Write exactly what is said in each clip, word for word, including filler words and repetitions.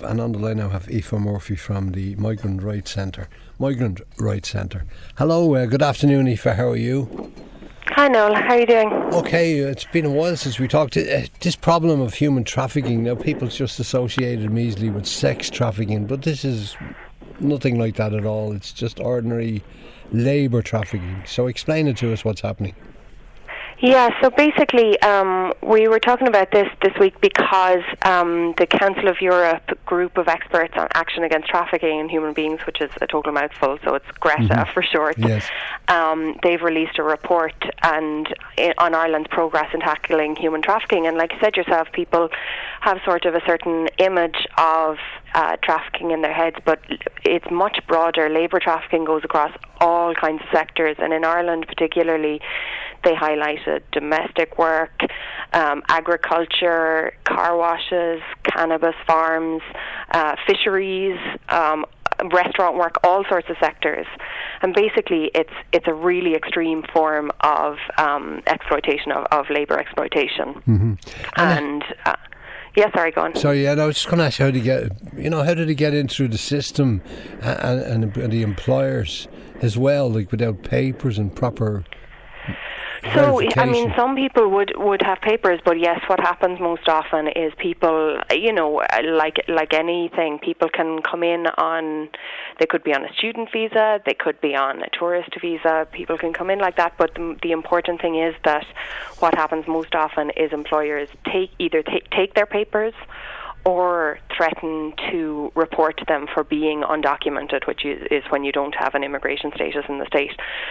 and on the line now have Aoife Murphy from the Migrant Rights Centre. Migrant Rights Centre. Hello, uh, good afternoon, Aoife. How are you? Hi Noel, how are you doing? Okay, it's been a while since we talked. Uh, this problem of human trafficking, now people just associated them easily with sex trafficking, but this is nothing like that at all. It's just ordinary labour trafficking. So explain it to us, what's happening. Yeah, so basically um, we were talking about this this week because um, the Council of Europe group of experts on action against trafficking in human beings, which is a total mouthful, so it's Greta mm-hmm. for short, yes. um, they've released a report and on Ireland's progress in tackling human trafficking. And like you said yourself, people have sort of a certain image of uh, trafficking in their heads, but it's much broader. Labour trafficking goes across all kinds of sectors, and in Ireland particularly, they highlighted domestic work, um, agriculture, car washes, cannabis farms, uh, fisheries, um, restaurant work, all sorts of sectors. And basically it's it's a really extreme form of um, exploitation, of, of labour exploitation. Mm-hmm. And... Uh, Yeah, sorry, go on. Sorry, yeah, no, I was just going to ask you how to get, you know, how did it get in through the system and, and, and the employers as well, like without papers and proper So, I mean, some people would, would have papers, but yes, what happens most often is people, you know, like like anything, people can come in on, they could be on a student visa, they could be on a tourist visa, people can come in like that, but the, the important thing is that what happens most often is employers take either take, take their papers or threaten to report them for being undocumented, which is, is when you don't have an immigration status in the state.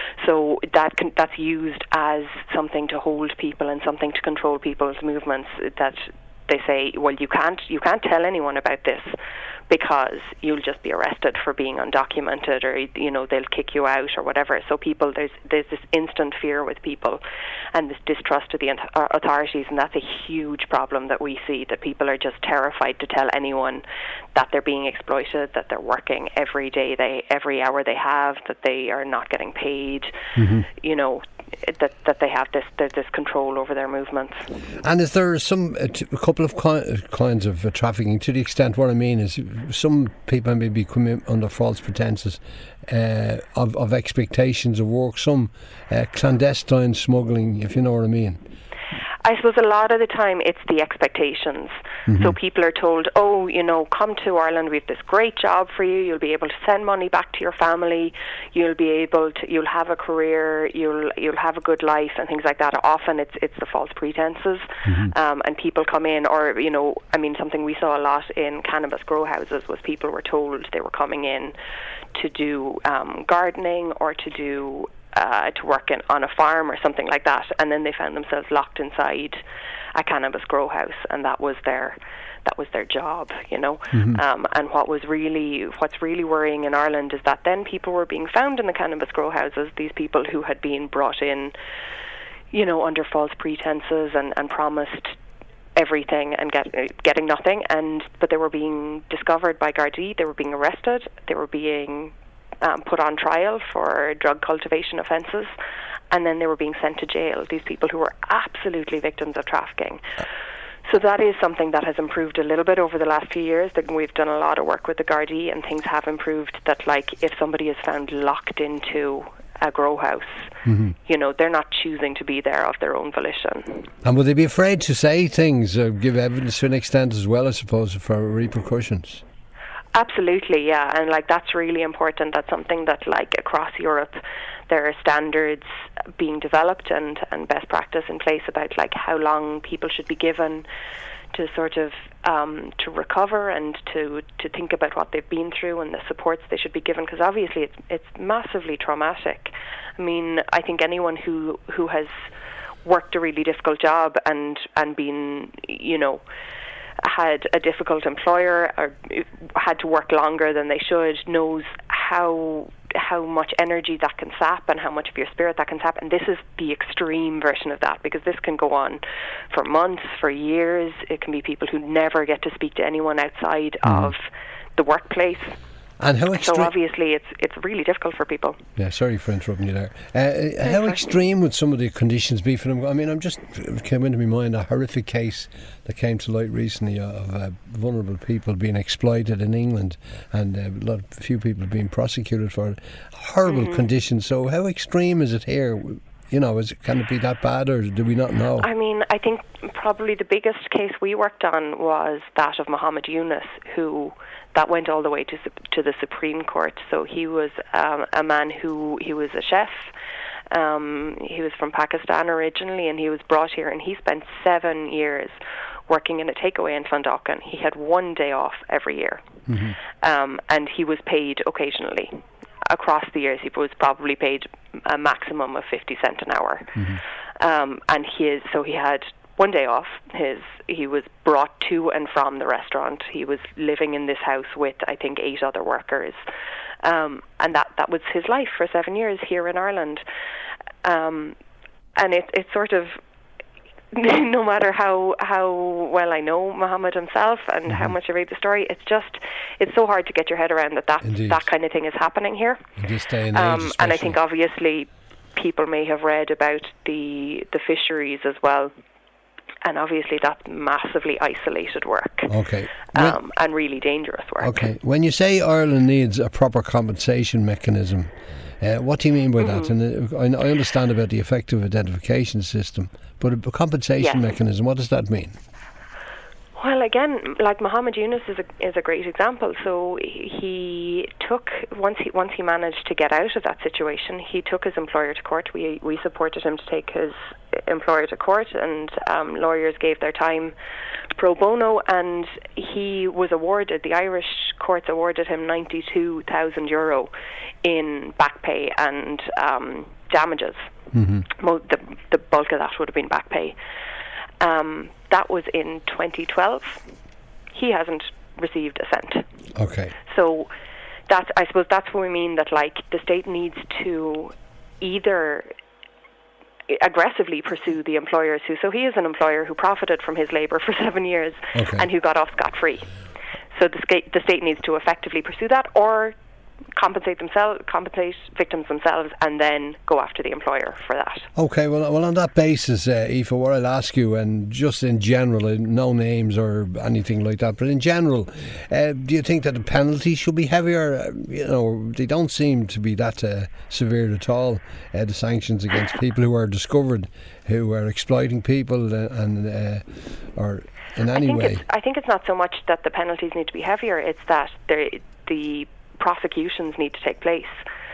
So that can, that's used as something to hold people and something to control people's movements. That they say, well, you can't you can't tell anyone about this because you'll just be arrested for being undocumented, or you know they'll kick you out or whatever. So people, there's there's this instant fear with people, and this distrust of the authorities, and that's a huge problem that we see. That people are just terrified to tell anyone that they're being exploited, that they're working every day, they every hour they have, that they are not getting paid. Mm-hmm. You know. That that they have this this control over their movements. And is there some a, t- a couple of ki- kinds of uh, trafficking? To the extent, what I mean is, some people maybe come in under false pretenses uh, of of expectations of work. Some uh, clandestine smuggling, if you know what I mean. I suppose a lot of the time it's the expectations. Mm-hmm. So people are told, oh, you know, come to Ireland, we have this great job for you, you'll be able to send money back to your family, you'll be able to, you'll have a career, you'll you'll have a good life and things like that. Often it's it's the false pretenses, mm-hmm. um, and people come in, or, you know, I mean, something we saw a lot in cannabis grow houses was people were told they were coming in to do um, gardening or to do Uh, to work in, on a farm or something like that, and then they found themselves locked inside a cannabis grow house, and that was their that was their job, you know. Mm-hmm. Um, and what was really what's really worrying in Ireland is that then people were being found in the cannabis grow houses. These people who had been brought in, you know, under false pretenses and, and promised everything and get, uh, getting nothing, and but they were being discovered by Gardaí. They were being arrested. They were being Um, put on trial for drug cultivation offences, and then they were being sent to jail, these people who were absolutely victims of trafficking. So that is something that has improved a little bit over the last few years. That we've done a lot of work with the Gardaí, and things have improved, that like if somebody is found locked into a grow house, mm-hmm. you know, they're not choosing to be there of their own volition. And would they be afraid to say things, or give evidence to an extent as well, I suppose, for repercussions? Absolutely, yeah, and like that's really important. That's something that, like, across Europe there are standards being developed and, and best practice in place about like how long people should be given to sort of um, to recover and to, to think about what they've been through and the supports they should be given, because obviously it's it's massively traumatic. I mean, I think anyone who who has worked a really difficult job and and been, you know, had a difficult employer or had to work longer than they should knows how how much energy that can sap and how much of your spirit that can sap. And this is the extreme version of that, because this can go on for months, for years. It can be people who never get to speak to anyone outside mm. of the workplace. And how extreme? So obviously, it's it's really difficult for people. Yeah, sorry for interrupting you there. Uh, how extreme would some of the conditions be for them? I mean, I'm just it came into my mind a horrific case that came to light recently of uh, vulnerable people being exploited in England, and uh, a lot, a few people being prosecuted for it. Horrible mm-hmm. conditions. So, how extreme is it here? You know, is it, can it be that bad, or do we not know? I mean, I think probably the biggest case we worked on was that of Muhammad Yunus, who that went all the way to to the Supreme Court. So he was um, a man who he was a chef. Um, he was from Pakistan originally, and he was brought here, and he spent seven years working in a takeaway in Clondalkin. He had one day off every year, mm-hmm. um, and he was paid occasionally. Across the years, he was probably paid a maximum of fifty cent an hour, mm-hmm. um, and his so he had one day off. His he was brought to and from the restaurant. He was living in this house with I think eight other workers, um, and that that was his life for seven years here in Ireland. Um, and it it's sort of. No matter how how well I know Muhammad himself and mm-hmm. how much I read the story, it's just it's so hard to get your head around that that, that kind of thing is happening here. In this day and age, um, and I think obviously people may have read about the the fisheries as well, and obviously that's massively isolated work. Okay, um, and really dangerous work. Okay, when you say Ireland needs a proper compensation mechanism, uh, what do you mean by mm-hmm. that? And uh, I understand about the effective identification system. But a compensation yes. mechanism, what does that mean? Well, again, like Muhammad Yunus is a is a great example. So he took once he once he managed to get out of that situation, he took his employer to court. We we supported him to take his employer to court, and um, lawyers gave their time pro bono, and he was awarded. The Irish courts awarded him ninety-two thousand euro in back pay and um, damages. Mm-hmm. Mo- the, the bulk of that would have been back pay. Um, that was in twenty twelve. He hasn't received a cent. Okay. So that's, I suppose that's what we mean, that like the state needs to either aggressively pursue the employers who, so he is an employer who profited from his labour for seven years okay. and who got off scot-free. So the state, the state needs to effectively pursue that, or compensate themselves, compensate victims themselves, and then go after the employer for that. Okay, well, well, on that basis, uh, Aoife, what I'll ask you, and just in general, uh, no names or anything like that, but in general, uh, do you think that the penalties should be heavier? Uh, you know, they don't seem to be that uh, severe at all. Uh, the sanctions against people who are discovered, who are exploiting people, uh, and uh, or in any I think way. It's, I think it's not so much that the penalties need to be heavier; it's that the the prosecutions need to take place.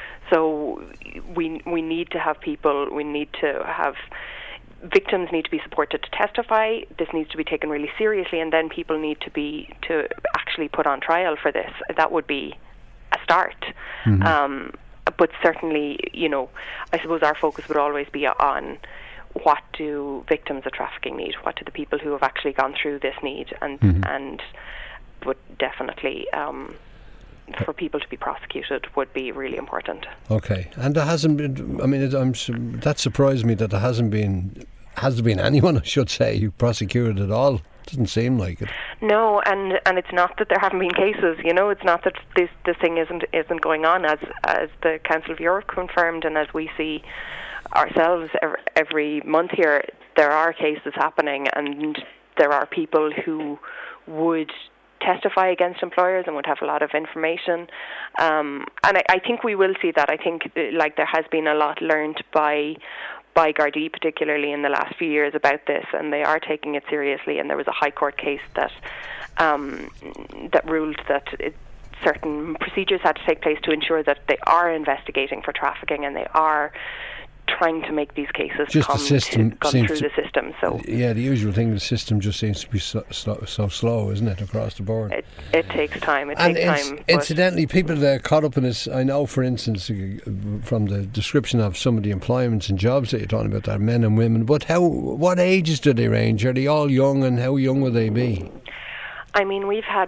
So we we need to have people, we need to have victims need to be supported to testify. This needs to be taken really seriously, and then people need to be to actually put on trial for this. That would be a start. Mm-hmm. Um, but certainly, you know, I suppose our focus would always be on what do victims of trafficking need? What do the people who have actually gone through this need? And mm-hmm. and but definitely. Um, for people to be prosecuted would be really important. Okay, and there hasn't been. I mean, it, I'm, that surprised me that there hasn't been. Has there been anyone, I should say, who prosecuted at all? Doesn't seem like it. No, and and it's not that there haven't been cases. You know, it's not that this this thing isn't isn't going on, as as the Council of Europe confirmed, and as we see ourselves every, every month here. There are cases happening, and there are people who would testify against employers and would have a lot of information, um, and I, I think we will see that. I think like there has been a lot learned by by Gardaí, particularly in the last few years, about this, and they are taking it seriously. And there was a High Court case that um, that ruled that it, certain procedures had to take place to ensure that they are investigating for trafficking, and they are trying to make these cases just come the system to, come through to, the system. So yeah, the usual thing, the system just seems to be so, so, so slow, isn't it, across the board? It, it takes time. It and takes time. Incidentally, people that are caught up in this, I know, for instance, from the description of some of the employments and jobs that you're talking about, are men and women. But how? What ages do they range? Are they all young, and how young will they be? I mean, we've had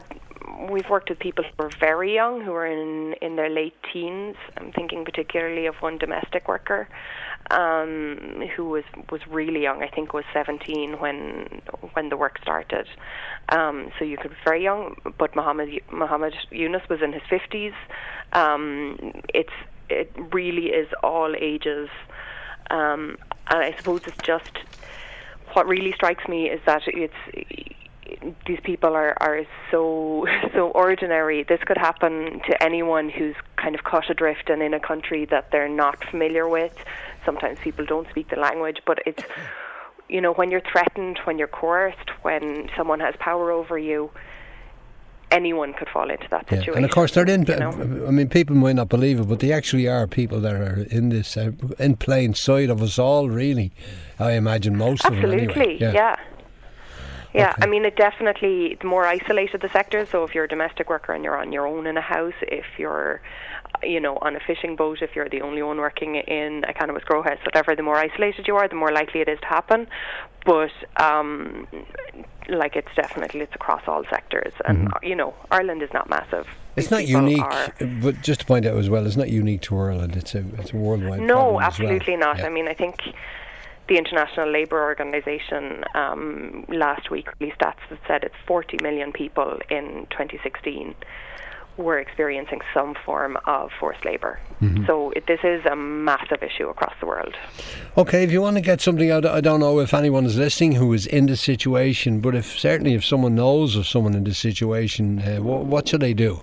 we've worked with people who are very young, who are in, in their late teens. I'm thinking particularly of one domestic worker um, who was, was really young. I think was seventeen when when the work started. Um, so you could be very young, but Muhammad Muhammad Yunus was in his fifties. Um, it's it really is all ages, um, and I suppose it's just what really strikes me is that it's. These people are, are so so ordinary. This could happen to anyone who's kind of caught adrift and in a country that they're not familiar with. Sometimes people don't speak the language, but it's, you know, when you're threatened, when you're coerced, when someone has power over you, anyone could fall into that situation. Yeah. And of course they're in, you know? I mean, people might not believe it, but they actually are people that are in this, uh, in plain sight of us all, really. I imagine most Absolutely, of them anyway. yeah. yeah. Yeah, Okay. I mean, it definitely, the more isolated the sector, so if you're a domestic worker and you're on your own in a house, if you're, you know, on a fishing boat, if you're the only one working in a cannabis grow house, whatever, the more isolated you are, the more likely it is to happen. But, um, like, it's definitely, it's across all sectors. And, Mm-hmm. you know, Ireland is not massive. It's These not people unique, are- but just to point out as well, it's not unique to Ireland. It's a, it's a worldwide No, problem absolutely as well. not. Yeah. I mean, I think the International Labour Organization um, last week released stats that said it's forty million people in twenty sixteen were experiencing some form of forced labour. Mm-hmm. So it, this is a massive issue across the world. Okay, if you want to get something out, I don't know if anyone is listening who is in this situation, but if certainly if someone knows of someone in this situation, uh, what, what should they do?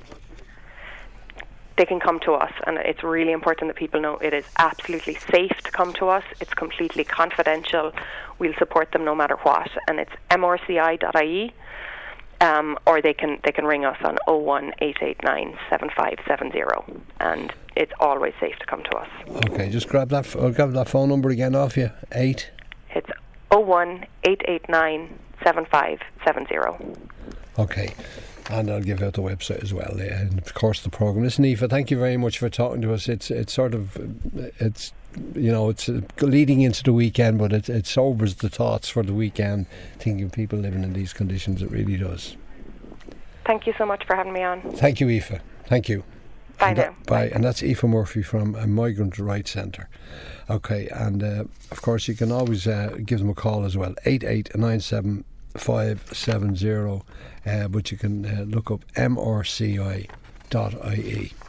They can come to us, and it's really important that people know it is absolutely safe to come to us. It's completely confidential. We'll support them no matter what, and it's m r c i dot i e, um, or they can they can ring us on oh one eight eight nine seven five seven zero, and it's always safe to come to us. Okay, just grab that. I'll grab that phone number again off you. Eight. It's oh one eight eight nine seven five seven zero. Okay. And I'll give out the website as well, yeah, and of course the programme. Listen, Aoife, thank you very much for talking to us. It's it's sort of it's you know it's uh, leading into the weekend, but it it sobers the thoughts for the weekend. Thinking of people living in these conditions, it really does. Thank you so much for having me on. Thank you, Aoife. Thank you. Bye and now. That, bye. And that's Aoife Murphy from a Migrant Rights Centre. Okay, and uh, of course you can always uh, give them a call as well. Eight eight nine seven five seven zero. Uh, but you can uh, look up m r c i dot i e.